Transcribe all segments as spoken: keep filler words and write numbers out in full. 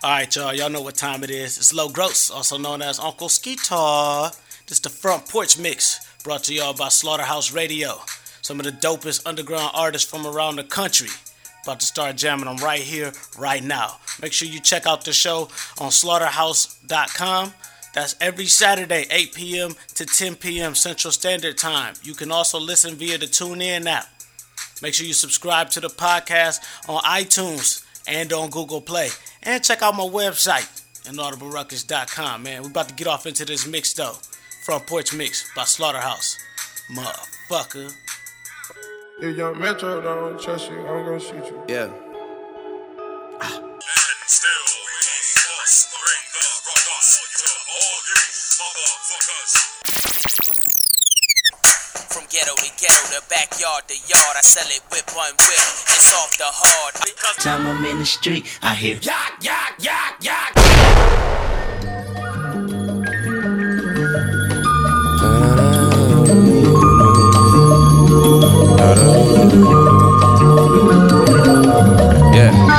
Alright, y'all. Y'all know what time it is. It's Low Gross, also known as Uncle Skeetar. This is the Front Porch Mix, brought to y'all by Slaughterhouse Radio. Some of the dopest underground artists from around the country. About to start jamming them right here, right now. Make sure you check out the show on slaughterhouse dot com. That's every Saturday, eight p.m. to ten p.m. Central Standard Time. You can also listen via the TuneIn app. Make sure you subscribe to the podcast on iTunes and on Google Play. And check out my website, inaudible ruckus dot com, man. We're about to get off into this mix, though. Front Porch Mix by Slaughterhouse. Motherfucker. If young Metro don't trust you, I'm gonna shoot you. Yeah. Ah. And still, we must bring the ruckus to all you motherfuckers. From ghetto to ghetto, the backyard to yard, I sell it with one whip. It's off the hard. Because time I'm in the street, I hear yak, yak, yak, yak. Yeah.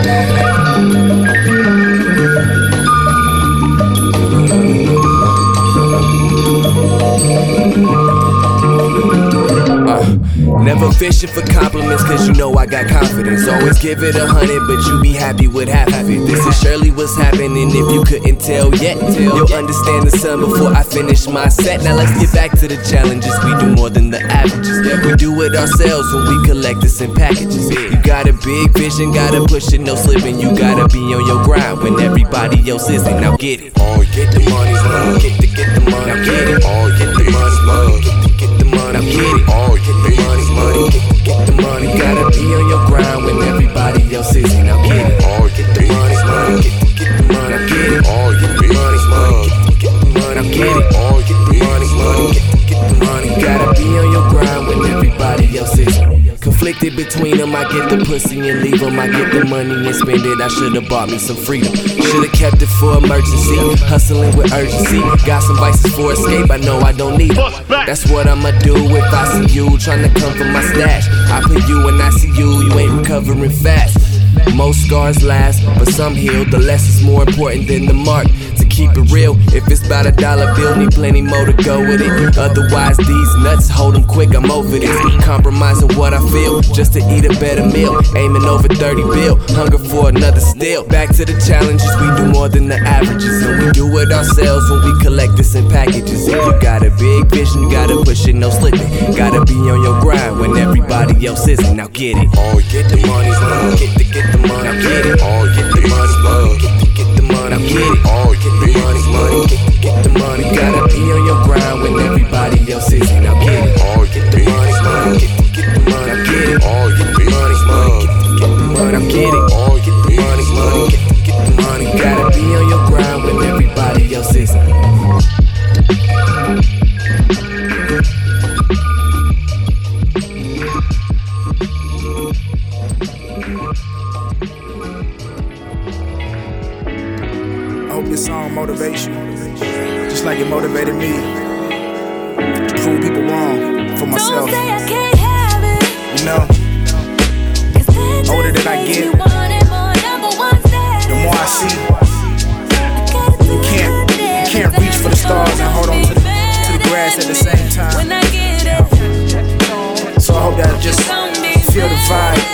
Never fishing for compliments, cause you know I got confidence. Always give it a hundred, but you be happy with half of it. This is surely what's happening if you couldn't tell yet. You'll understand the sun before I finish my set. Now let's get back to the challenges. We do more than the averages. We do it ourselves when we collect this in packages. You got a big vision, gotta push it, no slipping. You gotta be on your grind when everybody else isn't. Now get it. Oh, get the money, man. Get the, get the money. Now get it. Oh, get the money, man. Get the, get the money. Now get it. Oh, get the money. Money, get, get the money, gotta be on your grind when everybody else isn't. Now get it, all get the money, money, get, get the money, now get it, all get the money, money, get, get the money, now get it, all get the money, money, get, get the money, gotta be on your grind when everybody else isn't. Conflicted between them, I get the pussy and leave them. I get the money and spend it, I should've bought me some freedom. Should've kept it for emergency, hustling with urgency. Got some vices for escape, I know I don't need them. That's what I'ma do if I see you trying to come for my stash. I put you and I see you, you ain't recovering fast. Most scars last, but some heal. The lesson's more important than the mark. To keep it real, if it's about a dollar bill, need plenty more to go with it. Otherwise, these nuts hold them quick, I'm over this. Compromising what I feel, just to eat a better meal. Aiming over thirty bill, hunger for another steal. Back to the challenges, we do more than the averages. And we do it ourselves when we collect this in packages. If you got a big vision, you gotta push it, no slipping. Gotta be on your grind when everybody else isn't. Now get it. Oh, get the money, man. Get the, get the money. Now get it. Oh, get the money, man. Get the, get the money. Now get it. Oh, get the money, money. Get the, get the money. Gotta be on your grind when everybody else isn't. Now get it. Oh, get the money, man. Get the, get the money. Now get it. Oh, get the money, man. Get the, get the money. Now get it. Oh, get the money, man. Get the, get the money. Gotta be on your grind when everybody else isn't. This song motivates you, just like it motivated me to prove people wrong for myself. Don't say I can't have it. You know, older that I get, the more I see. You can't, you can't reach for the stars and hold on to the, to the grass at the same time. So I hope that just feel the vibe.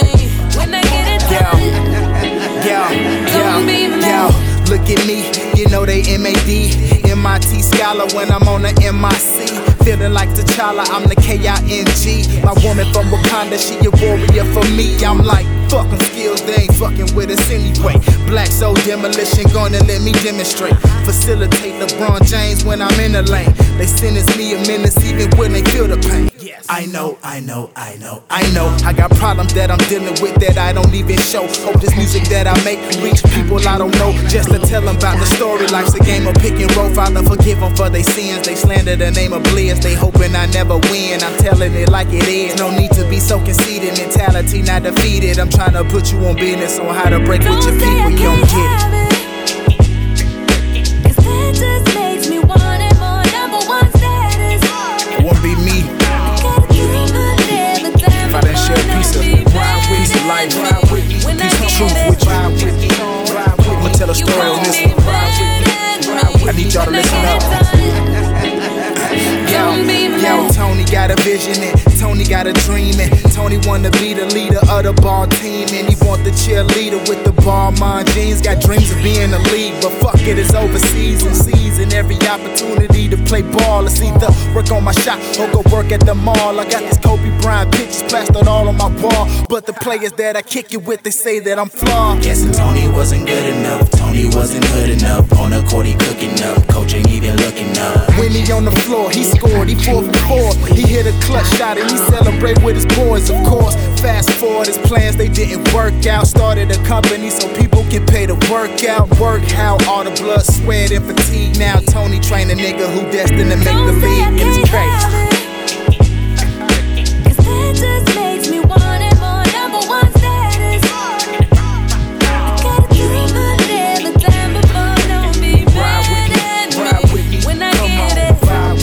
Yeah, yeah, yeah, yeah. Look at me, you know they M A D M I T scholar when I'm on the M I C. Feeling like T'Challa, I'm the K I N G. My woman from Wakanda, she a warrior for me. I'm like, fuck them skills, they ain't fucking with us anyway. Black Soul Demolition, gonna let me demonstrate. Facilitate LeBron James when I'm in the lane. They sentence me a menace even when they feel the pain. I know, I know, I know, I know. I got problems that I'm dealing with that I don't even show. Hope this music that I make reach people I don't know, just to tell them about the story. Life's a game of pick and roll. Father, forgive them for their sins. They slander the name of Blizz. They hoping I never win. I'm telling it like it is. No need to be so conceited. Mentality not defeated. I'm trying to put you on business on how to break with your people. You don't get it. Just makes me want it more. Number one status. It won't be me if I didn't share a piece of, piece of life, piece of truth with you. the story on this one. I need y'all to listen up. Yo, yo, Tony got a vision and Tony got a dream and Tony wanna be the leader of the ball team and he want the cheerleader with the ball mind jeans. Got dreams of being the league, but fuck it, it's overseas and seizing every opportunity to play ball. It's either work on my shot or go work at the mall. I got these Kobe Bryant pictures plastered all on my wall, but the players that I kick it with, they say that I'm flawed. Guessing Tony wasn't good enough, Tony wasn't good enough. On the court he cooking up, coach ain't even looking up. When he on the floor, he scored, he four for four. He hit a clutch shot and he celebrate with his boys, of course. Fast forward, his plans, they didn't work out. Started a company so people can pay to work out. Work how all the blood, sweat, and fatigue. Now Tony train a nigga who destined to make the league, and it's crazy. Cause that just makes me want it more. Number one status. I got a dream of never time before. Don't be mad at me when I get it.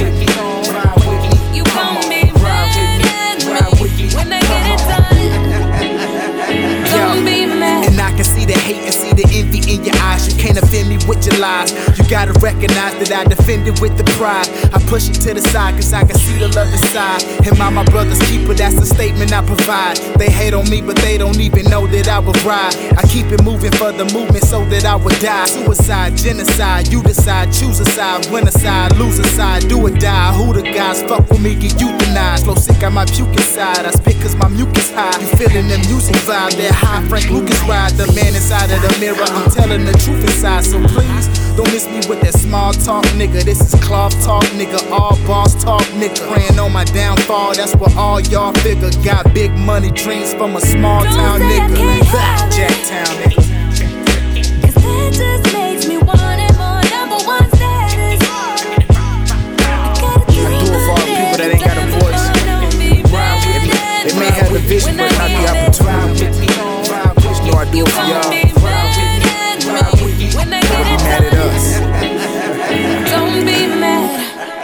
You gon' be mad at me when I get it done. Don't be mad. And I can see the hate and see the envy in your eyes. You can't offend me with your lies. You gotta recognize that I defend it with the pride. I push it to the side cause I can see the love inside. Am I my brother's keeper? That's the statement I provide. They hate on me but they don't even know that I would ride. I keep it moving for the movement so that I would die. Suicide, genocide, you decide. Choose a side, win a side, lose a side. Do or die, who the guys? Fuck with me, get euthanized. Flow sick, I might puke inside. I spit cause my mucus high. You feeling the music vibe, that high Frank Lucas ride. The man inside of the mirror, I'm telling the truth inside. So please, don't miss me with that small talk, nigga. This is cloth talk, nigga. All boss talk, nigga. Praying on my downfall, that's what all y'all figure. Got big money dreams from a small town, nigga. Jacktown, nigga. Cause that just makes me want it more. Number one status. I got a dream do it for all the people that ain't got a voice. They may have the vision, but not the opportunity. You know I do it for y'all. When I get it Mad at us. Don't be mad.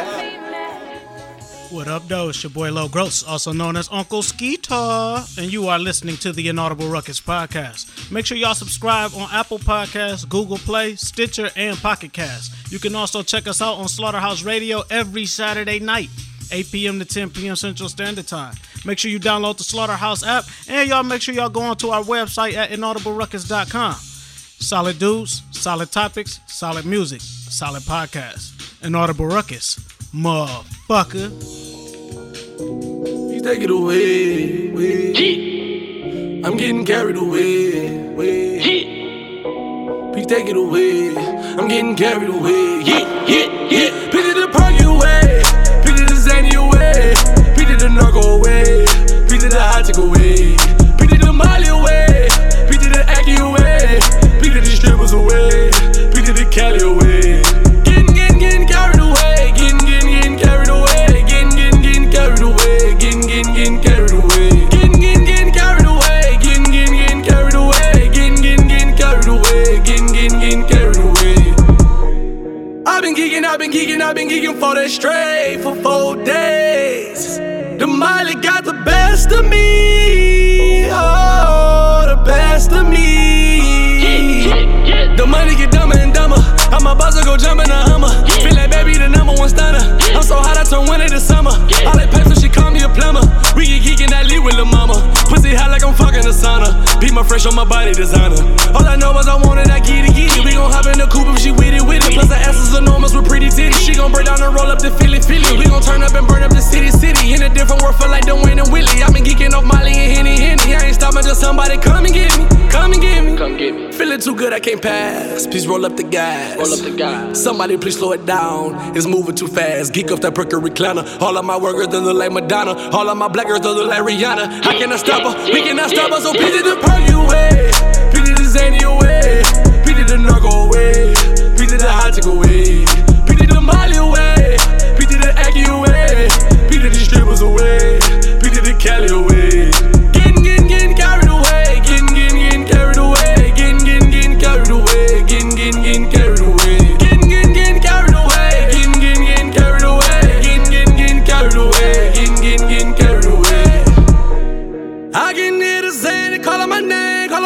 What up, though? It's your boy Low Gross, also known as Uncle Skeetar, and you are listening to the Inaudible Ruckus podcast. Make sure y'all subscribe on Apple Podcasts, Google Play, Stitcher, and Pocket Cast. You can also check us out on Slaughterhouse Radio every Saturday night, eight p.m. to ten p.m. Central Standard Time. Make sure you download the Slaughterhouse app, and y'all make sure y'all go onto our website at inaudible ruckus dot com. Solid dudes, solid topics, solid music, solid podcast. Inaudible Ruckus, motherfucker. Please take it away. away. I'm getting carried away. away. Please take it away. I'm getting carried away. Yeah, yeah, yeah. Pick it the party away. Pick it the Zanny away. Pick it the narco away. Pick it the hot chick away. Pick it the Molly away. Pick it the Aki away. Pick it the strippers away. Pick it the Cali away. Getting, getting, getting carried away. Getting, getting, getting carried away. Getting, getting, getting carried away. Getting, getting, getting carried away. Getting, getting, getting carried away. Getting, getting, getting carried away. Getting, getting, getting carried away. Getting, getting, getting carried away. I've been geeking, I've been geeking, I've been geeking for that straight for four days. The Miley got the best of me. Oh, the best of me. The money get dumber and dumber. I'm about to go jump in a Hummer. Feel like baby the number one stunner. I'm so hot I turn winter to summer. All that pay so she call me a plumber. We get geeking, I leave with lil' mama. Pussy hot like I'm fucking a sauna. Beat my fresh on my body designer. All I know is I want it, I get it, get it. We gon' hop in the coupe if she with it, with it. Plus her ass is enormous with pretty titties. She gon' break down and roll up the Philly, Philly. We gon' turn up and burn up the city, city. In a different world, feel like Dwayne and Willie. I been geeking off Molly and Henny, Henny. I ain't stopping till somebody come and get me. Come and get me. Come get me. Feeling too good, I can't pass. Please roll up the gas. Roll up the gas. Somebody please slow it down. It's moving too fast. Geek off that brick recliner. All of my workers they look like Madonna. All of my black girls they look like Rihanna. How can I stop her? We cannot stop her. So pick it the party away. Pick it the Zanny away. Pick it the narco away. Pick it the hot chick away. Pick it the Molly away. Pick it the Aki away. Pick it the strippers away. Pick it the Cali away. Getting, getting, getting carried away. Getting, getting, getting carried away. Getting, getting, getting carried away. Getting, getting, getting carried away. Getting, getting, getting carried away. Getting, getting, getting carried away. Getting, getting, getting carried away. Getting, getting, getting carried away. I can hear the Zanny calling my name.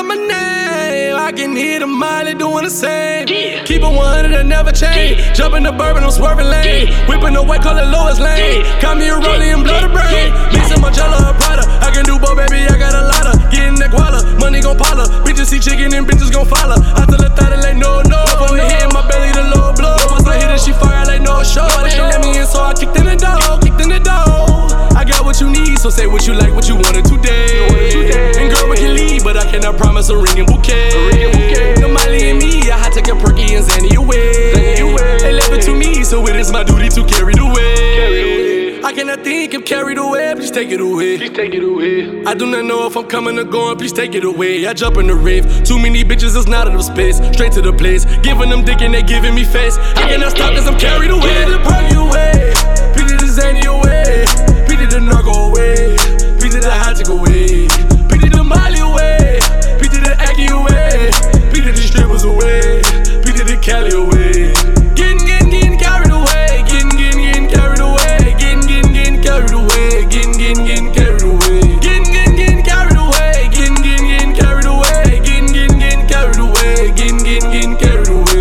my name. I can hear the Miley doing the same. Yeah. Keep it one hundred and never change. Yeah. Jumping the bourbon, I'm swerving lane. Yeah. Whipping the white, call it Lois Lane. Yeah. Call me a rollie and blow the brain. Mixing my jello and Prada. I can do both, baby, I got a lot of. Getting that guala, money gon' pile up. Bitches see chicken and bitches gon' follow. I tell her thought it like no, no. From the head in my belly, the low blow. Once I hit it, she fire like no show. They ain't let me in, so I kicked in the door, kicked in the door. I got what you need, so say what you like, what you wanted today. And girl, we can leave, but I cannot promise a ring and bouquet. No Miley and me, I had to take a perky and Zanny away. They left it to me, so it is my duty to carry the weight. I cannot think if carried away, please take it away. Please take it away. I do not know if I'm coming or going, please take it away. I jump in the rave, too many bitches, it's not enough space. Straight to the place, giving them dick and they giving me face. I cannot stop cause I'm carried away. Please the perky away, please the Zanny away. Please the narco away, please the hot chick away. Please the Miley away, please the Aki away. Please the strippers away, please the Cali away. Getting, getting, getting carried away, getting, getting, getting carried away, getting, getting, getting carried away, getting, getting, getting carried away, getting, getting, getting carried away, getting, getting, getting carried away, getting, getting, getting carried away, getting, getting, getting carried away.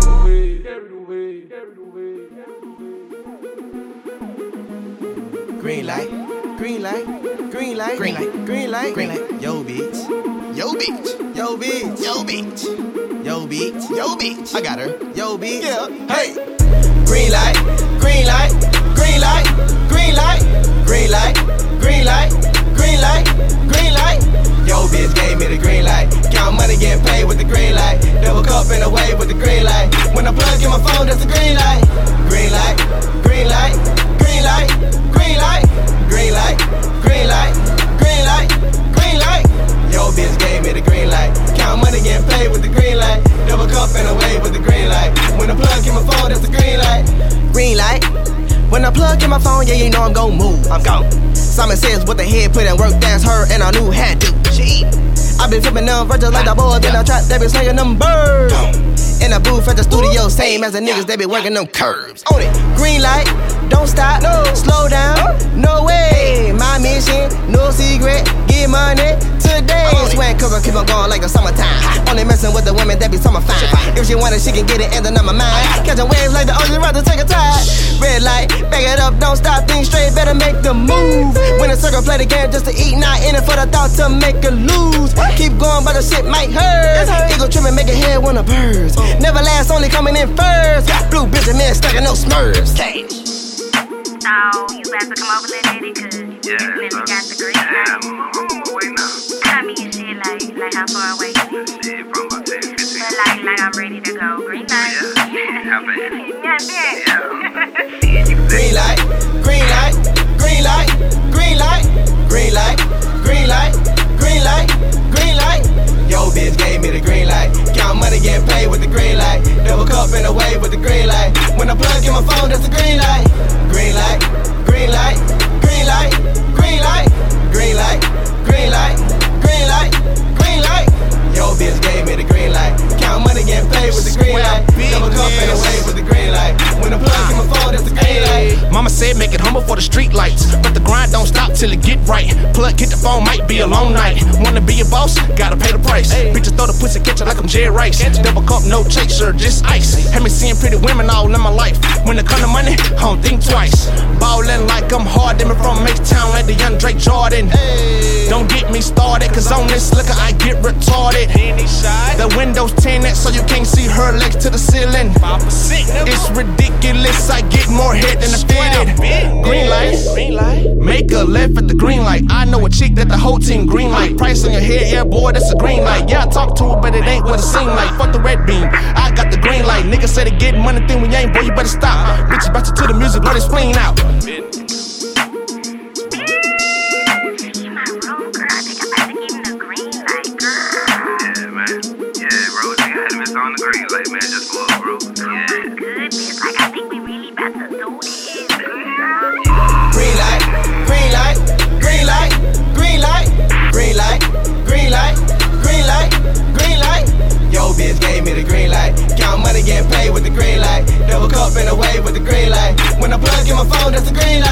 Green light, green light, green light, green light, green light, green light. Yo, bitch, yo, bitch, yo, bitch, yo, bitch, yo, bitch, yo, bitch. I got her. Yo, bitch. Yeah. Hey. Green light, green light, green light, green light, green light, green light, green light, green light. Yo, bitch gave me the green light. Count money, getting paid with the green light. Double cup in the way with the green light. When I plug in my phone, that's the green light. Green light, green light, green light, green light, green light, green light, green light, green light. Yo, bitch gave me the green light. Count money, getting paid with the green light. Double cup in the way with the green light. When I plug in my phone, that's the green light. Green light. When I plug in my phone, yeah, you know I'm gon' move. I'm gone. Simon Says with the head put in work, that's her, and I knew had to. She. I been flipping them virtuals like the boys in the trap, they been slinging them birds. In the booth at the studio, same as the niggas, they be working them curves. On it, green light, don't stop, no, slow down, no way. My mission, no secret, get money today. Sweat cover, keep on going like the summertime. Only messing with the women that be summer fine. If she want it, she can get it, and then on my mind. Catching waves like the ocean, rather take a tide. Red light, back it up, don't stop, think straight, better make the move. When the circle play the game just to eat, not in it for the thought to make her lose. Keep going, but the shit might hurt. Eagle trimming, make it head when the birds. Never last, only coming in first. Blue bitch and man stuck in no smurfs. So, you about to come over, little lady, cause you definitely got the green light. Yeah, I'm on my way now. I mean, shit, like, like how far away you be? Shit, from about ten, fifteen. But like, like I'm ready to go. Green light. Yeah, how bad? Yeah, Yeah. Green light, green light, green light, green light, green light, green light, green light, green light. Yo, bitch gave me the green light. Count money, getting paid with the green light. Double cup in the way with the green light. When I plug in my phone, that's the green light. Green light, green light, green light, green light, green light, green light, green light, green light. Yo, bitch gave me the green light. Count money, getting paid with the green light. Double cup in the way with the green light. When I plug in my phone, that's the green light. Mama said make it humble for the street lights, but the grind don't stop till it get right. Plug, hit the phone, might be a long night. Wanna be a boss, gotta pay the price. Bitches throw the pussy, catch it like I'm Jerry Rice. Double cup, no chaser, just ice. Had me seeing pretty women all in my life. When it come to money, I don't think twice. Ballin' like I'm hard, them from H-Town like the young Drake Jordan. Don't get me started, cause on this liquor I get retarded. The windows tinted so you can't see her legs to the ceiling. It's ridiculous, I get more head than a fitted. Green light, green light. Make a left at the green light. I know a chick that the whole team green light. Price on your head, yeah boy, that's a green light. Yeah, I talk to her, but it ain't what it seem like. Fuck the red beam, I got the green light. Niggas say they get money, think we ain't, boy, you better stop. Bitches bout you to the music, blow they spleen out. On the green light, man, just for a bro. Yeah. Goodness, like I think we really about to do this. Green light, green light, green light, green light, green light, green light, green light, green light. Yo, bitch gave me the green light. Count money, getting paid with the green light. Double cup in the way with the green light. When I plug in my phone, that's the green light.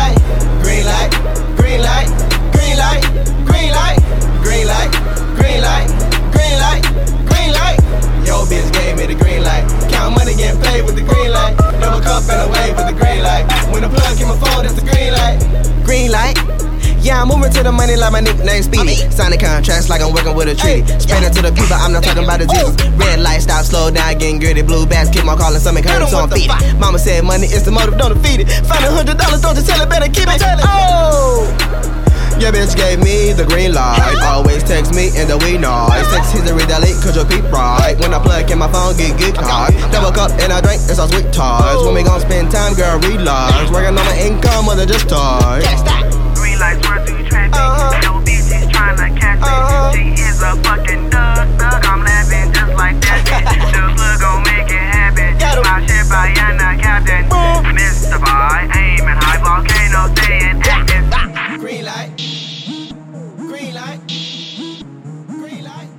me like my nickname Speedy. Signing contracts like I'm working with a treaty. Spread it to the people, I'm not talking about the Jesus. Red light, stop, slow down, getting gritty. Blue bats, keep on calling, stomach hurt, so I'm feeding. Mama said money is the motive, don't defeat it. Find a hundred dollars, don't just tell it, better keep it. Oh! Your bitch gave me the green light. Always text me in the wee noise. Text history delete cause your peep right. When I plug in my phone, get good card. Double cup and I drink, it's all sweet toys. When we gon' spend time, girl, relax. Working on my income, other just toys. Green lights work through traffic. No bitch is tryna catch me. She is a fucking thug, thug. I'm laughing just like that. The plug gon' make it happen. My shit by Yana Captain. Mystified, aiming high volcano, staying active. Green light. Green light. Green light.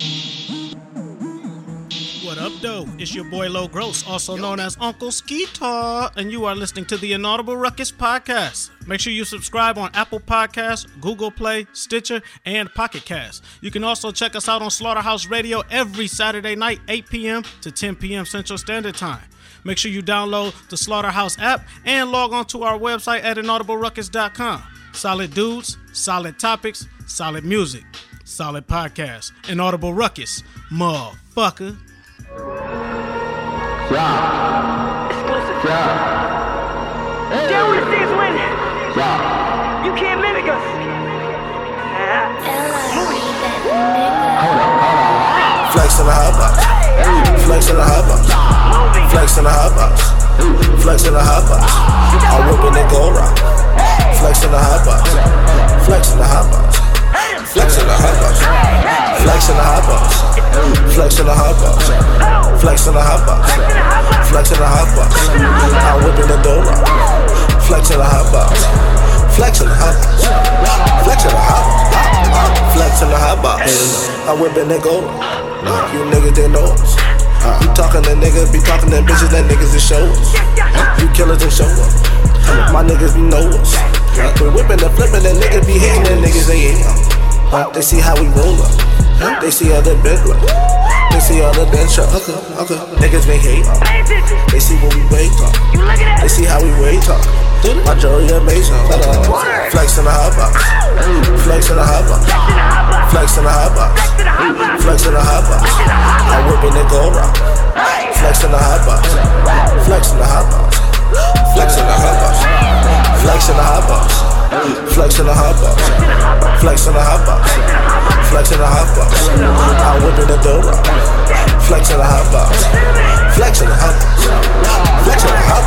What up, though? It's your boy Low Gross, also known as Uncle Skeetar, and you are listening to the Inaudible Ruckus Podcast. Make sure you subscribe on Apple Podcasts, Google Play, Stitcher, and Pocket Cast. You can also check us out on Slaughterhouse Radio every Saturday night, eight p.m. to ten p.m. Central Standard Time. Make sure you download the Slaughterhouse app and log on to our website at inaudible ruckus dot com. Solid dudes, solid topics, solid music, solid podcast. Inaudible Ruckus, motherfucker. Yeah. Exclusive. Yeah. Hey. Deal with this when yeah. You can't mimic us. Yeah. Hold on, hold on. Flex in the hot box. Hey. Flex in the hot box. Flex in the hot box. Flex in the hot box. I'm whipping the gold rock. Flex in the hot box. Flex in the hot box. Flex in the hot box. Flex in the hot box. Flex in the hot box. Flex in the hot box. Flex in the hot box. I'm whipping the dough rock. Flex in the hot box. Flex in the hot box. Flex in the hot box. Flex in the hot box. I'm whipping the gold rock. You niggas didn't know us. You talking to niggas, be talking to bitches, that niggas that show us. You killers that show up. My niggas be know us. We whipping and flipping, and niggas be hitting, and niggas they ain't up. They see how we roll up. They see other big luck. They see other bench up. Okay, okay. Niggas been hate up. They see what we wait up. They see how we wait up. Majority of Mason. Flex in the hot box. Flex in the hot box. Flex in the hot box. Flex in the hot box. I'm whipping the gold rock. Flex in the hot box. Flex in the hot box. Flex in the hot box. Flex in the hot box. Flex in the hot box. Flex in the hot box. Flex in the hot box. I'm whipping the dough rock. Flex in the hot box. Flex in the hot box. Flex in the hot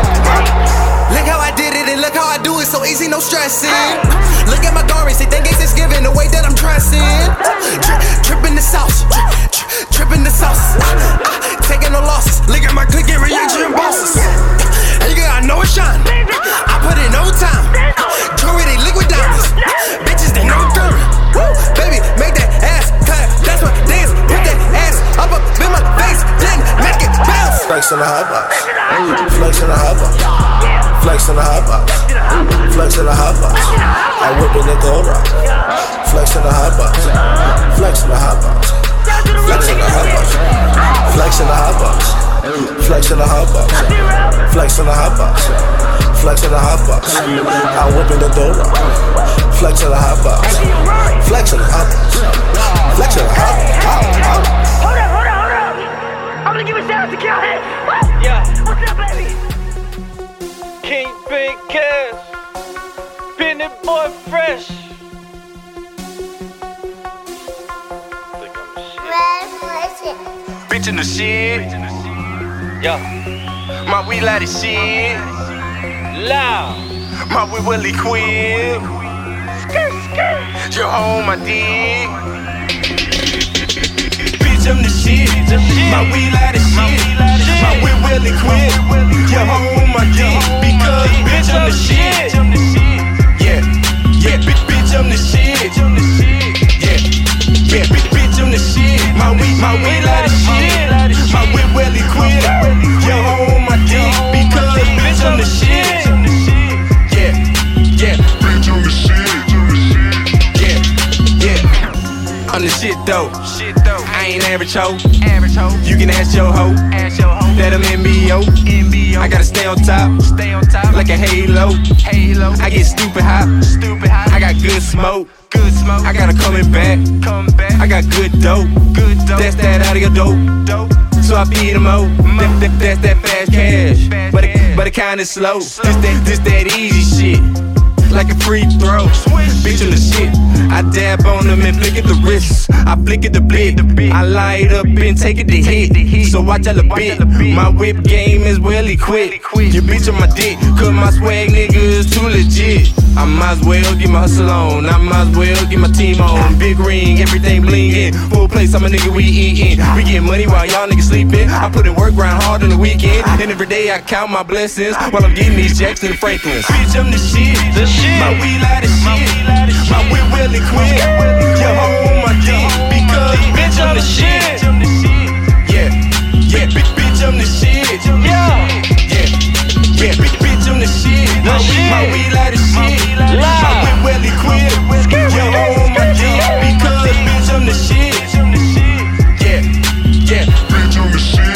box. Look how I did it and look how I do it, so easy, no stressing. Look at my garments, they think it's Thanksgiving, the way that I'm dressing. Tri- tripping the sauce, tri- tri- tripping the sauce. Uh, uh, taking no losses, look at my click and reaction bosses. Hey girl, I know it's shine. I put in overtime. Jewelry, they liquid diamonds. Bitches, they know dirt. Baby, make that ass clap. That's my dance. Put that ass up up in my face, then make it bounce. Flex in the hot box. Flex in the hot box. Flex in the hot box. Flex in the hot box. I'm whipping the gold rock. Flex in the hot box. Flex in the hot box. Flex in the hot box. Flex in the hot box. Flex in the hot box. Flex in the hot box. Flex in the hot box. I'm whipping the dough rock. Flex in the hot box. Flex in the hot box. Flex in the hot box. Hold up, hold up, hold up. I'm gonna give a shout out to Calhead. Yeah. What's up, baby? King Big Cash. Benny Boy Fresh. Bitch in the shit. Yeah. My we like the shit. Loud. My we Willie Quick. Your home, my dick. Bitch, I'm the shit. My we like the shit. My we Willie Quick. Your home, my dick. Because bitch, I'm the shit. Yeah. Yeah, bitch, I'm the shit. Yeah. Yeah, bitch, I'm the shit. My we, my we like the shit. My we Willie Quick. Your home, my dick. Because bitch, I'm the shit. Yeah. Yeah. Bitch, I'm the shit. Yeah. Yeah. I'm the shit though. I ain't average hoe. You can ask your hoe. that I'm M B O. I gotta stay on top, stay on top like a halo. Halo. I get stupid high, stupid high. I got good smoke, good smoke. I got her coming back, coming back. I got good dope, good dope. That's that out of your dope, dope. So I feed them out. That, that, that's that fast cash, but it, but it kinda slow. This that, this that easy shit, like a free throw. Bitch on the shit. I dab on them and flick at the wrists. I flick at the bit. I light up and take it to hit. So watch out a bit. My whip game is well equipped. Your bitch on my dick, cause my swag nigga is too legit. I might as well get my hustle on. I might as well get my team on. Big ring, everything blingin'. Full place, I'm a nigga we eatin'. We get money while y'all niggas sleepin'. I put in work grind hard on the weekend. And every day I count my blessings while I'm getting these Jackson Franklins. Bitch, I'm the shit. The shit. My weed light is shit. My whip well equipped. Your hoe on my dick. Because bitch, I'm the shit. Yeah, yeah, bitch, I'm the shit. Yeah, yeah, yeah, bitch, I'm the shit. My weed, my weed light is shit. My whip well equipped. Your hoe on my dick. Because bitch, I'm the shit. Yeah, yeah, bitch, I'm the shit.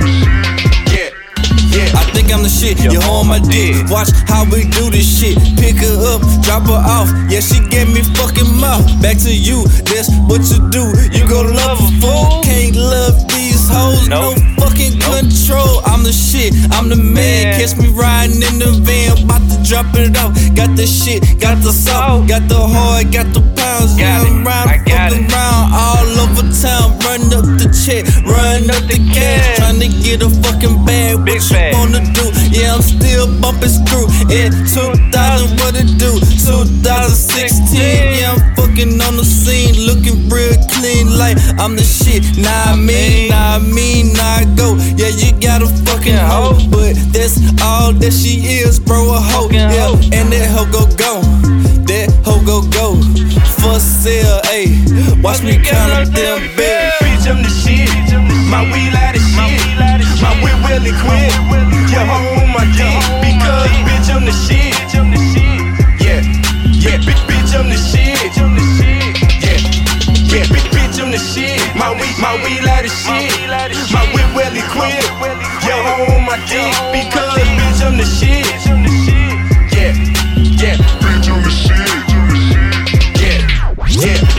I think I'm the shit, you on my dick. Watch how we do this shit. Pick her up, drop her off. Yeah, she gave me fucking mouth. Back to you, that's what you do. You gon' love a fool. Can't love these hoes, no fucking control. I'm the shit, I'm the man. Catch me riding in the van, about to drop it off. Got the shit, got the salt, got the hard, got the pounds. Run around, fucking around, all over town. Run up the check, run up the cash. Tryna get a fucking bag, what you wanna do? Yeah, I'm still bumping screw. In two thousand, what it do? two thousand sixteen, yeah, I'm fucking on the scene, looking real clean like I'm the shit. Nah, I mean, nah, I mean, nah, I go. Yeah, you got a fucking hoe, but that's all that she is, bro, a hoe. Yeah, and that hoe go go, that hoe go go. For sale, ayy, watch me count up them bills. Bitch, I'm the shit. My weed light is shit. My whip well equipped. Your hoe on my dick. Because bitch, I'm the shit. Yeah, yeah, bitch, I'm the shit. Yeah, yeah, bitch, I'm the shit. My weed, my weed light is shit. My whip well equipped. Your hoe on my dick. Because bitch, I'm the shit. Yeah, yeah, bitch, I'm the shit. Yeah, yeah.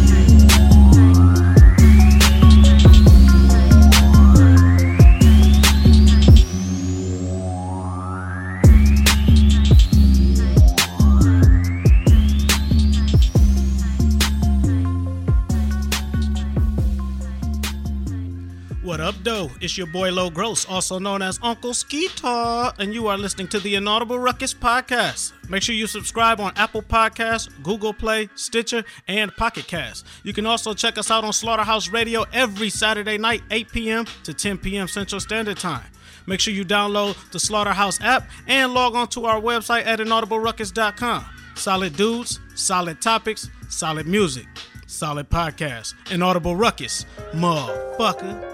What up, though? It's your boy Low Gross, also known as Uncle Skeetar, and you are listening to the Inaudible Ruckus Podcast. Make sure you subscribe on Apple Podcasts, Google Play, Stitcher, and Pocket Cast. You can also check us out on Slaughterhouse Radio every Saturday night, eight p.m. to ten p.m. Central Standard Time. Make sure you download the Slaughterhouse app and log on to our website at inaudible ruckus dot com. Solid dudes, solid topics, solid music, solid podcast. Inaudible Ruckus, motherfucker.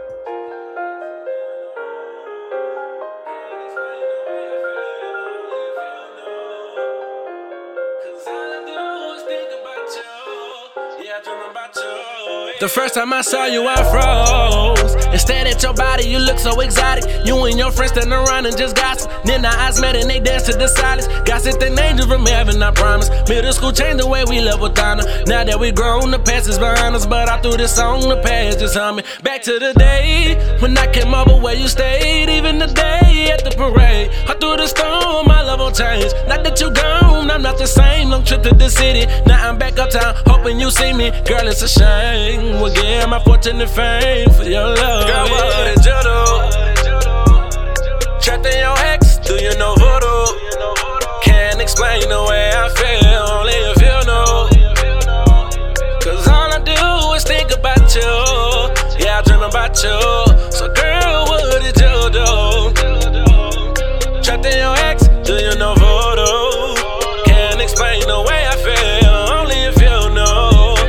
The first time I saw you, I froze. And stared at your body, you look so exotic. You and your friends standing around and just gossip. Then our eyes met and they danced to the silence. God sent an angel from heaven, I promise. Middle school changed the way we love with honor. Now that we grown, the past is behind us. But I threw this song, the past just humming. Back to the day when I came over where you stayed. Even the day at the parade, I threw the storm, my love won't change. Not that you gone, I'm not the same. Long trip to the city, now I'm back uptown, hoping you see me. Girl, it's a shame. Well, yeah, my fortune and fame for your love. Girl, what did you do? Trapped in your ex, do you know voodoo? Can't explain the way I feel, only if you know. Cause all I do is think about you. Yeah, I dream about you. So girl, what did you do? Trapped in your ex, do you know voodoo? Can't explain the way I feel, only if you know.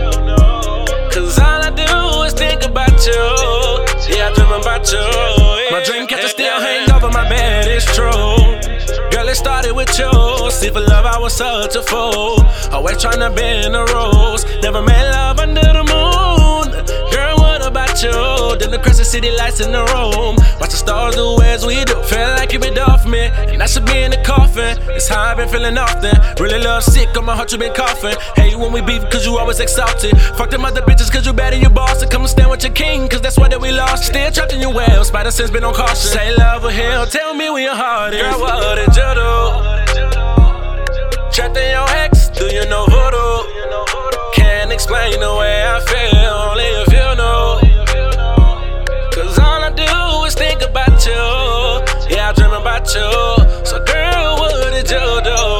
Yeah, I dream about you. Yeah. My dream catcher still hangs over my bed, it's true. Girl, it started with you. See, for love, I was such a fool. Always trying to bend the rules. Never made love under the moon. Girl, what about you? Did the crescent city lights in the room. Watch the stars do as we do. Feel like you been off me, and I should be in the coffin. It's how I've been feeling often. Really love sick, on my heart you been coughing. Hate when we beef, cause you always exalted. Fuck them other bitches, cause you better, you boss. And come and stand with your king, cause that's why that we lost. Still trapped in your well, spider sense been on caution. Say love or hell, tell me where your heart is. Girl, what did you do? Trapped in your ex, do you know voodoo? Can't explain the way I feel, only if you know. Cause all I do is think about you. Yeah, I dream about you. So girl, what did you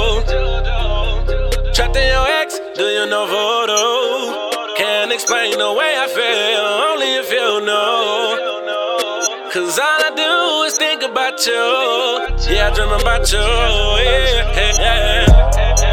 do? Trapped in your ex, do you know voodoo? Can't explain the way I feel, only if you know. Cause all I do is think about you. Yeah, I dream about you. Yeah, yeah, yeah.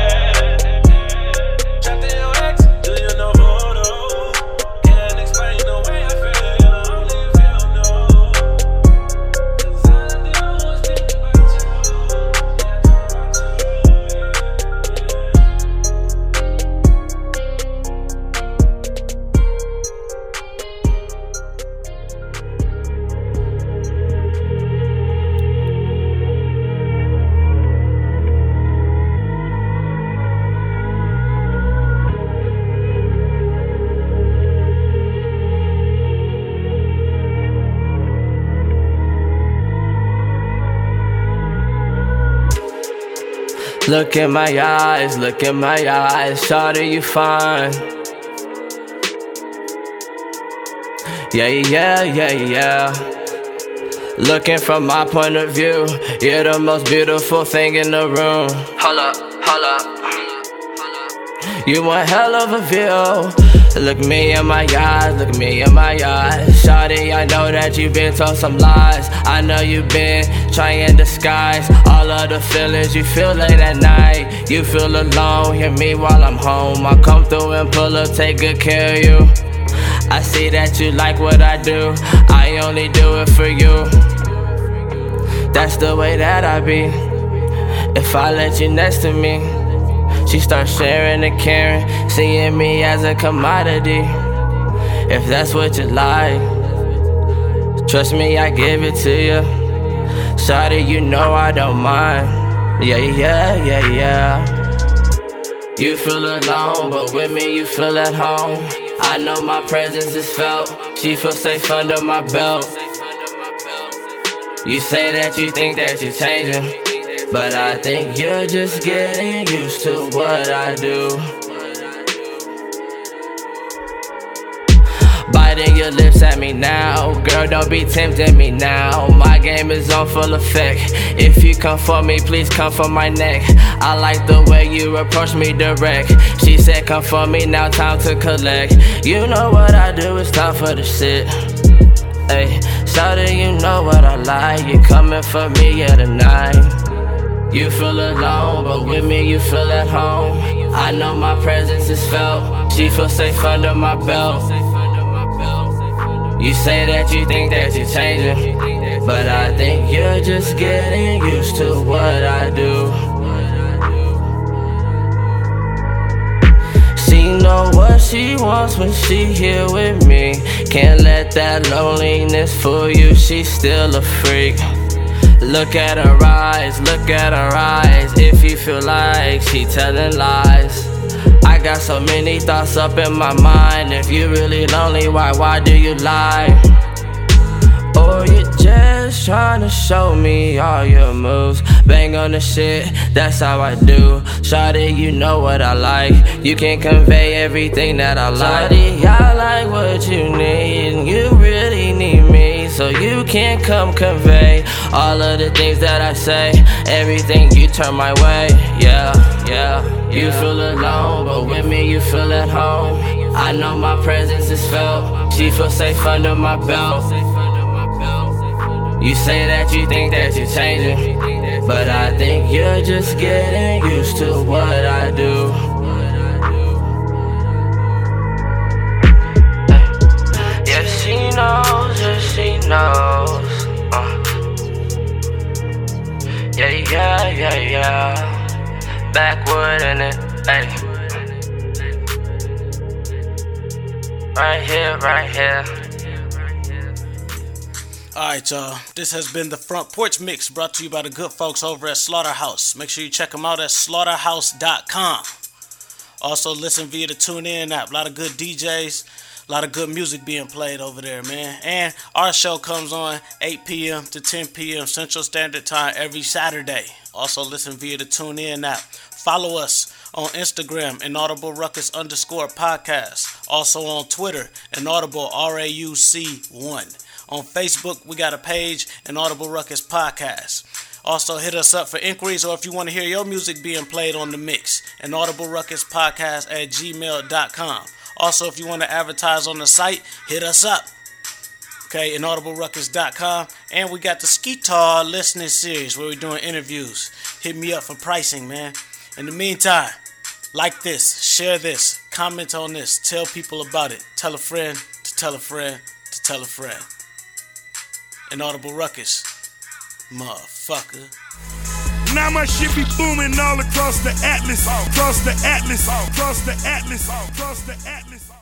Look in my eyes, look in my eyes, shawty, you fine. Yeah, yeah, yeah, yeah. Looking from my point of view, you're the most beautiful thing in the room. Hold up, hold up. You one hell of a view. Look me in my eyes, look me in my eyes. Shawty, I know that you've been told some lies. I know you've been trying to disguise all of the feelings you feel late at night. You feel alone, hear me while I'm home. I come through and pull up, take good care of you. I see that you like what I do, I only do it for you. That's the way that I be. If I let you next to me, she starts sharing and caring, seeing me as a commodity. If that's what you like, trust me, I give it to you. Shawty, you know I don't mind. Yeah, yeah, yeah, yeah. You feel alone, but with me you feel at home. I know my presence is felt. She feels safe under my belt. You say that you think that you're changing, but I think you're just getting used to what I do. Biting your lips at me now, girl, don't be tempting me now. My game is on full effect. If you come for me, please come for my neck. I like the way you approach me direct. She said come for me, now time to collect. You know what I do, it's time for the shit. Ay, shawty, you know what I like. You coming for me, yeah, tonight. You feel alone, but with me you feel at home. I know my presence is felt. She feels safe under my belt. You say that you think that you're changing, but I think you're just getting used to what I do. She know what she wants when she here with me. Can't let that loneliness fool you, she's still a freak. Look at her eyes, look at her eyes. If you feel like she telling lies, I got so many thoughts up in my mind. If you really lonely, why, why do you lie? Or you just trying to show me all your moves. Bang on the shit, that's how I do. Shawty, you know what I like. You can convey everything that I like. Shawty, I like what you need, and you really need me, so you can come convey all of the things that I say. Everything you turn my way, yeah, yeah. You feel alone, but with me you feel at home. I know my presence is felt. She feels safe under my belt. You say that you think that you're changing, but I think you're just getting used to what I do. Yeah, she knows, yeah, she knows. uh. Yeah, yeah, yeah, yeah. Backwood in it, ayy. Right here, right here. Alright, y'all. This has been the Front Porch Mix brought to you by the good folks over at Slaughterhouse. Make sure you check them out at slaughterhouse dot com. Also, listen via the TuneIn app. A lot of good D Js, a lot of good music being played over there, man. And our show comes on eight p.m. to ten p.m. Central Standard Time every Saturday. Also, listen via the TuneIn app. Follow us on Instagram, Inaudible Ruckus underscore podcast. Also on Twitter, Inaudible R A U C one. On Facebook, we got a page, Inaudible Ruckus Podcast. Also, hit us up for inquiries or if you want to hear your music being played on the mix, Inaudible Ruckus Podcast at gmail dot com. Also, if you want to advertise on the site, hit us up. Okay, inaudible ruckus dot com. And we got the Skeetar listening series where we're doing interviews. Hit me up for pricing, man. In the meantime, like this, share this, comment on this, tell people about it. Tell a friend to tell a friend to tell a friend. Inaudible Ruckus, motherfucker. Now my shit be booming all across the Atlas, across the Atlas, across the Atlas, across the Atlas.